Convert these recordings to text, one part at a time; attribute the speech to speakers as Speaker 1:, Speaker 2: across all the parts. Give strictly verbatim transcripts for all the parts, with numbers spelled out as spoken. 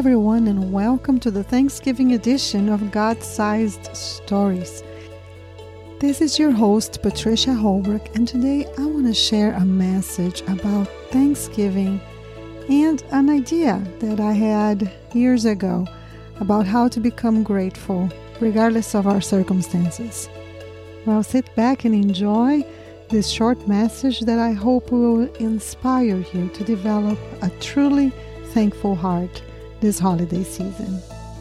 Speaker 1: everyone, and welcome to the Thanksgiving edition of God-Sized Stories. This is your host, Patricia Holbrook, and today I want to share a message about Thanksgiving and an idea that I had years ago about how to become grateful regardless of our circumstances. Well, sit back and enjoy this short message that I hope will inspire you to develop a truly thankful heart this holiday season.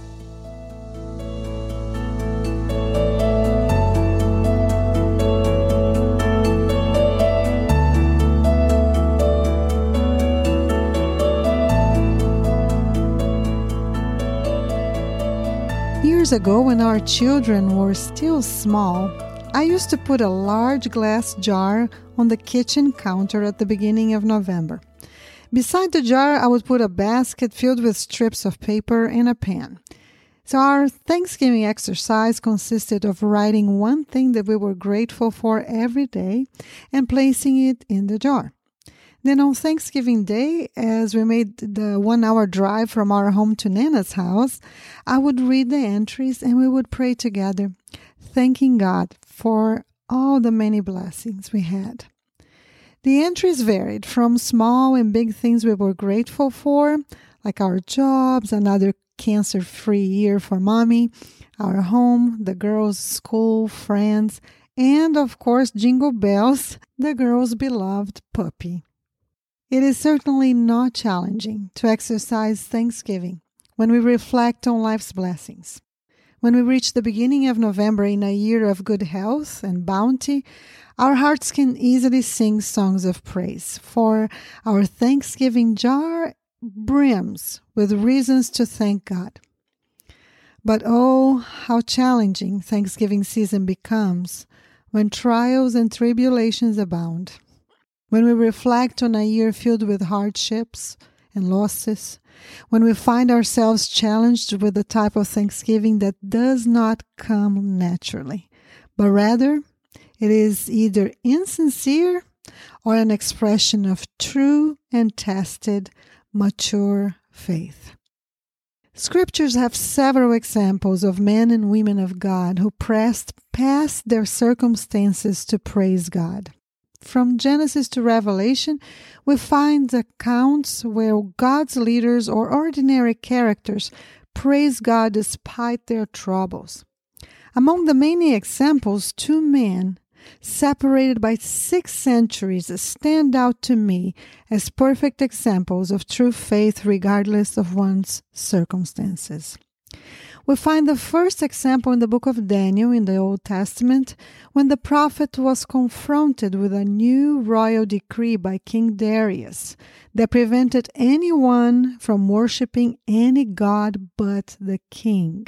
Speaker 1: Years ago, when our children were still small, I used to put a large glass jar on the kitchen counter at the beginning of November. Beside the jar, I would put a basket filled with strips of paper and a pen. So our Thanksgiving exercise consisted of writing one thing that we were grateful for every day and placing it in the jar. Then on Thanksgiving Day, as we made the one-hour drive from our home to Nana's house, I would read the entries and we would pray together, thanking God for all the many blessings we had. The entries varied from small and big things we were grateful for, like our jobs, another cancer-free year for Mommy, our home, the girls' school, friends, and of course, Jingle Bells, the girls' beloved puppy. It is certainly not challenging to exercise Thanksgiving when we reflect on life's blessings. When we reach the beginning of November in a year of good health and bounty, our hearts can easily sing songs of praise, for our Thanksgiving jar brims with reasons to thank God. But oh, how challenging Thanksgiving season becomes when trials and tribulations abound. When we reflect on a year filled with hardships and losses, when we find ourselves challenged with the type of Thanksgiving that does not come naturally, but rather it is either insincere or an expression of true and tested, mature faith. Scriptures have several examples of men and women of God who pressed past their circumstances to praise God. From Genesis to Revelation, we find accounts where God's leaders or ordinary characters praise God despite their troubles. Among the many examples, two men, separated by six centuries, stand out to me as perfect examples of true faith regardless of one's circumstances. We find the first example in the book of Daniel in the Old Testament, when the prophet was confronted with a new royal decree by King Darius that prevented anyone from worshiping any god but the king.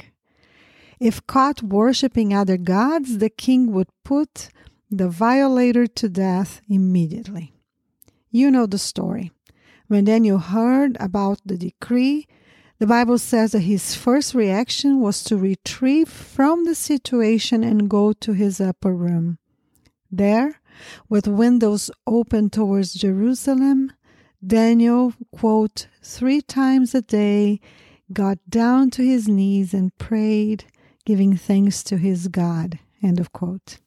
Speaker 1: If caught worshiping other gods, the king would put the violator to death immediately. You know the story. When Daniel heard about the decree, the Bible says that his first reaction was to retreat from the situation and go to his upper room. There, with windows open towards Jerusalem, Daniel, quote, three times a day, got down to his knees and prayed, giving thanks to his God, end of quote.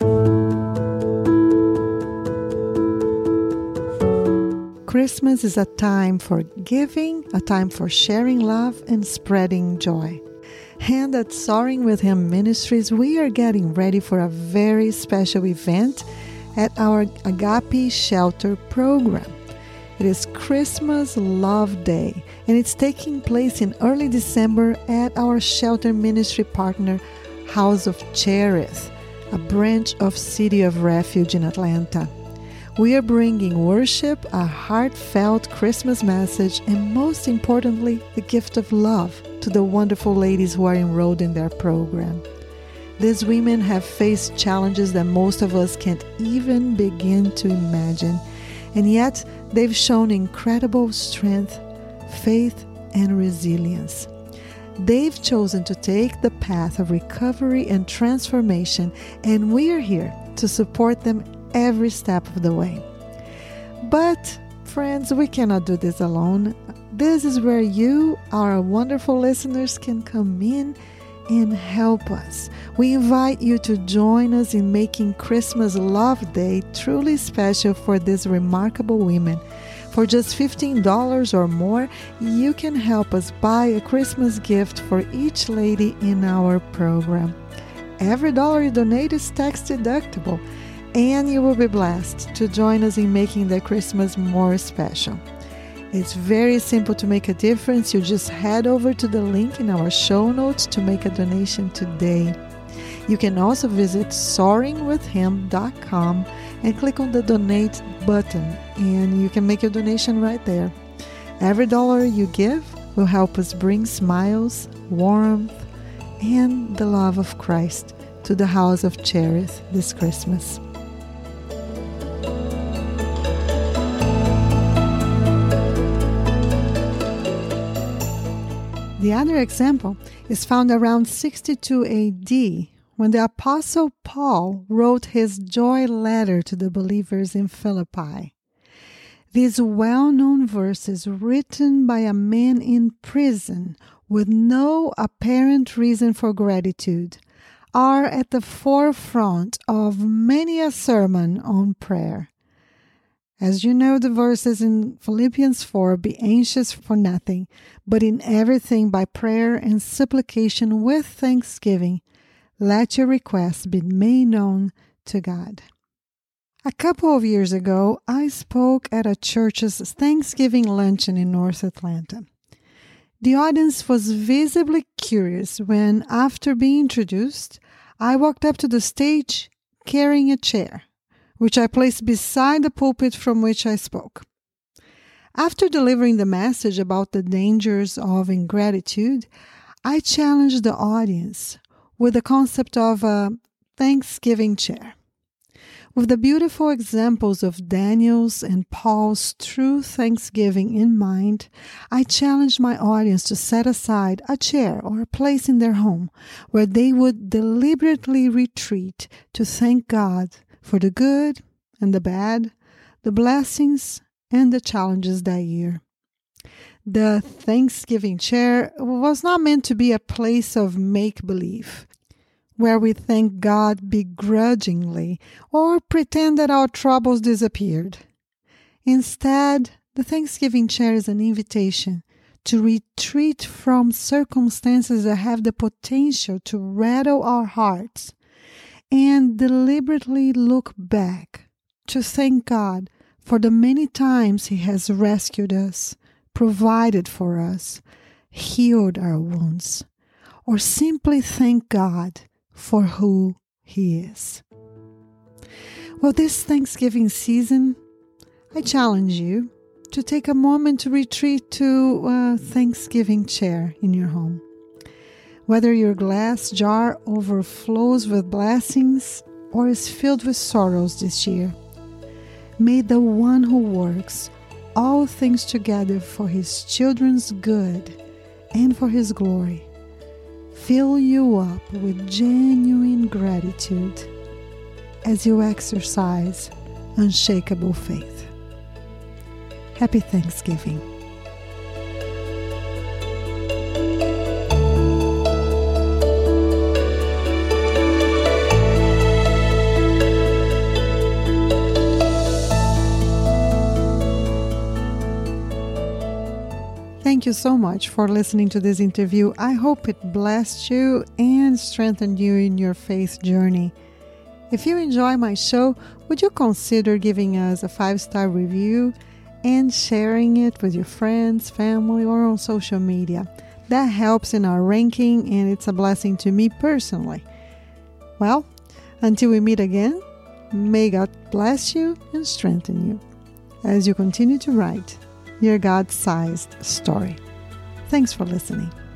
Speaker 1: Christmas is a time for giving, a time for sharing love and spreading joy. And at Soaring with Him Ministries, we are getting ready for a very special event at our Agape Shelter program. It is Christmas Love Day, and it's taking place in early December at our shelter ministry partner, House of Cherith, a branch of City of Refuge in Atlanta. We are bringing worship, a heartfelt Christmas message, and most importantly, the gift of love to the wonderful ladies who are enrolled in their program. These women have faced challenges that most of us can't even begin to imagine, and yet they've shown incredible strength, faith, and resilience. They've chosen to take the path of recovery and transformation, and we are here to support them every step of the way. But, friends, we cannot do this alone. this is where you, our wonderful listeners, can come in and help us. We invite you to join us in making Christmas Love Day truly special for these remarkable women. For just fifteen dollars or more, you can help us buy a Christmas gift for each lady in our program. Every dollar you donate is tax deductible, and you will be blessed to join us in making the Christmas more special. It's very simple to make a difference. You just head over to the link in our show notes to make a donation today. You can also visit soaring with him dot com and click on the donate button, and you can make your donation right there. Every dollar you give will help us bring smiles, warmth, and the love of Christ to the house of Cherith this Christmas. The other example is found around sixty-two A D, when the Apostle Paul wrote his joy letter to the believers in Philippi. These well-known verses, written by a man in prison with no apparent reason for gratitude, are at the forefront of many a sermon on prayer. As you know, the verses in Philippians four, be anxious for nothing, but in everything by prayer and supplication with thanksgiving, let your requests be made known to God. A couple of years ago, I spoke at a church's Thanksgiving luncheon in North Atlanta. The audience was visibly curious when, after being introduced, I walked up to the stage carrying a chair, which I placed beside the pulpit from which I spoke. After delivering the message about the dangers of ingratitude, I challenged the audience with the concept of a Thanksgiving chair. With the beautiful examples of Daniel's and Paul's true thanksgiving in mind, I challenged my audience to set aside a chair or a place in their home where they would deliberately retreat to thank God for the good and the bad, the blessings and the challenges that year. The Thanksgiving chair was not meant to be a place of make-believe, where we thank God begrudgingly or pretend that our troubles disappeared. Instead, the Thanksgiving chair is an invitation to retreat from circumstances that have the potential to rattle our hearts and deliberately look back to thank God for the many times He has rescued us, provided for us, healed our wounds, or simply thank God for who He is. Well, this Thanksgiving season, I challenge you to take a moment to retreat to a Thanksgiving chair in your home. Whether your glass jar overflows with blessings or is filled with sorrows this year, may the one who works all things together for His children's good and for His glory fill you up with genuine gratitude as you exercise unshakable faith. Happy Thanksgiving. Thank you so much for listening to this interview. I hope it blessed you and strengthened you in your faith journey. If you enjoy my show, would you consider giving us a five-star review and sharing it with your friends, family, or on social media? That helps in our ranking, and it's a blessing to me personally. Well, until we meet again, may God bless you and strengthen you as you continue to write your God-sized story. Thanks for listening.